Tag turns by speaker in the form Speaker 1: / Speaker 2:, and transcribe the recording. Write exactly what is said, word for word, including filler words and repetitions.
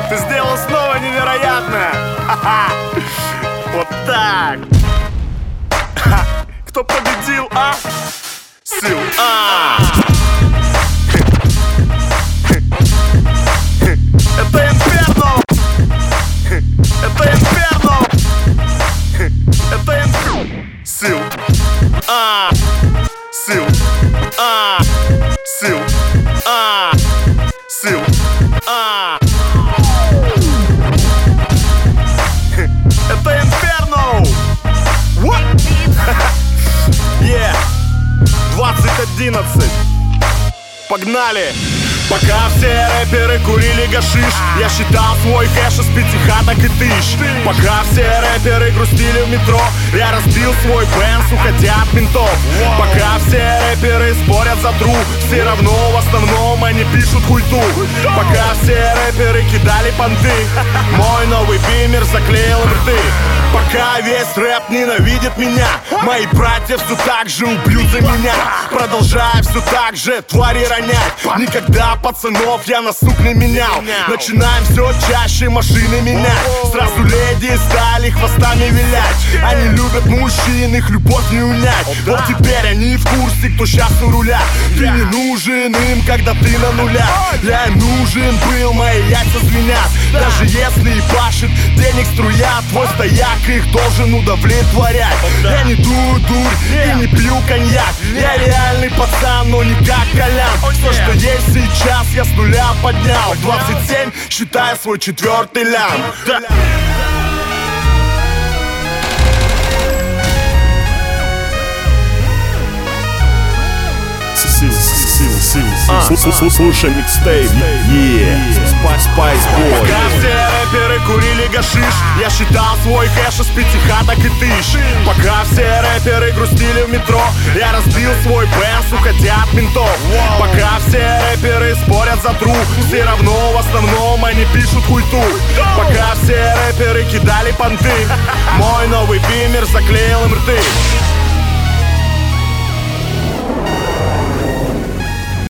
Speaker 1: Ты сделал снова невероятное. Ха-ха. Вот так. Ха. Кто победил, а? Сил. А. Это Инферно. Это Инферно. Это Инферно. Сил. А. Сил. А. Сил. А. Сил. А. Это Инферно. What? Yeah. двадцать одиннадцать. Погнали! Пока все рэперы курили гашиш, я считал свой кэш из пятихаток и тысяч. Пока все рэперы грустили в метро, я разбил свой бенз, уходя от ментов. Пока все рэперы спорят за друг, все равно в основном они пишут хуйту. Пока все рэперы кидали понты, мой новый бимер заклеил рты. Пока весь рэп ненавидит меня, мои братья все так же убьют за меня. Продолжая все так же твари ронять, никогда пацанов я на сук не менял. Начинаем все чаще машины менять, сразу леди стали хвостами вилять. Они любят мужчин, их любовь не унять. Вот теперь они в курсе, кто сейчас у руля. Ты не нужен им, когда ты на нулях. Я им нужен был, мои яйца звенят. Даже если и пашет денег струя, твой стояк их должен удовлетворять. Я не дую дурь и не пью коньяк. Я реальный пацан, но не как Колян. Все, что есть сейчас, я с нуля поднял. двадцать семь, считая свой четвертый лям. Да. Слушай микстейп, Спайс Бой. Пока все рэперы курили гашиш, я считал свой кэш из пятихаток и тысяч. Пока все рэперы грустили в метро, я разбил свой бенз, уходя от ментов. Пока все рэперы спорят за тру, все равно в основном они пишут хуйту. Пока все рэперы кидали понты, мой новый бимер заклеил им рты.